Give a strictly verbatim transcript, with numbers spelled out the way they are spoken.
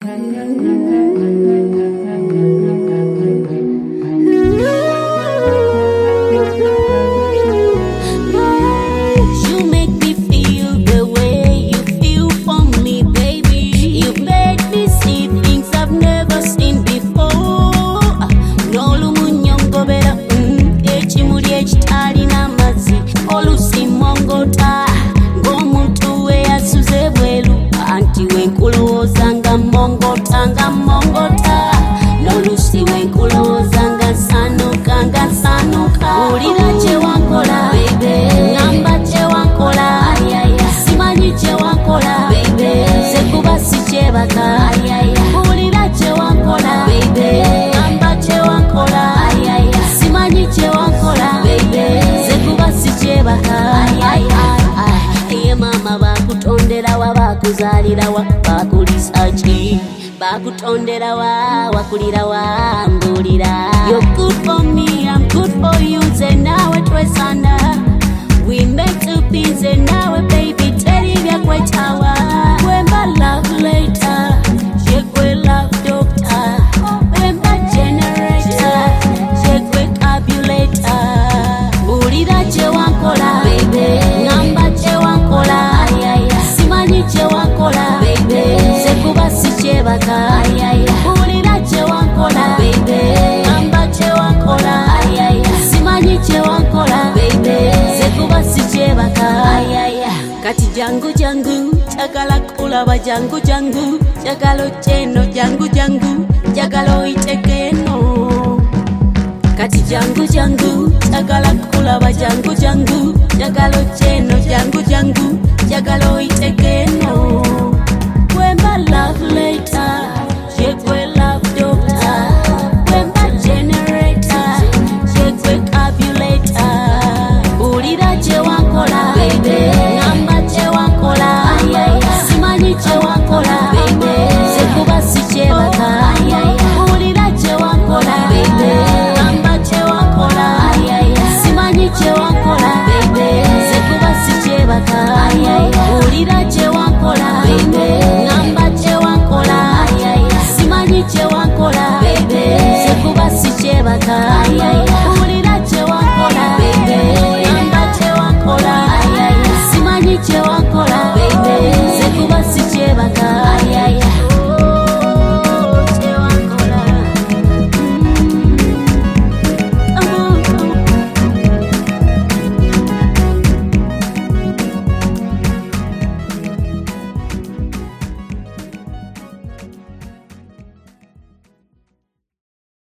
Kuzalirawa bakulisachi bakutonderawa wakulirawa mbulira. You're good for me, I'm good for you. Say now it was under we meant to be. Say now baby tell you ya kwetawa when my love later she will love doctor when my generator she will cabulator mbulira che wankola baby ngamba che wankola simanyi che wankola baby sekuba siche baka mbulira che wankola baby ngamba che wankola simanyi che wankola baby sekuba siche baka kati jangu jangu chagala kulaba jangu jangu chagalo cheno jangu jangu chagalo itekeno kati jangu jangu chagala kulaba jangu jangu chagalo cheno jangu jangu chagalo itekeno when my love later she will love doctor when my generator she will cabulator ulira che wankola baby ngamba che wankola simanyi che wankola baby sekuba siche baka ulira che wankola baby ngamba che wankola simanyi che wankola baby sekuba siche baka ulira che wankola baby ngamba che wankola simanyi che wankola baby sekuba siche baka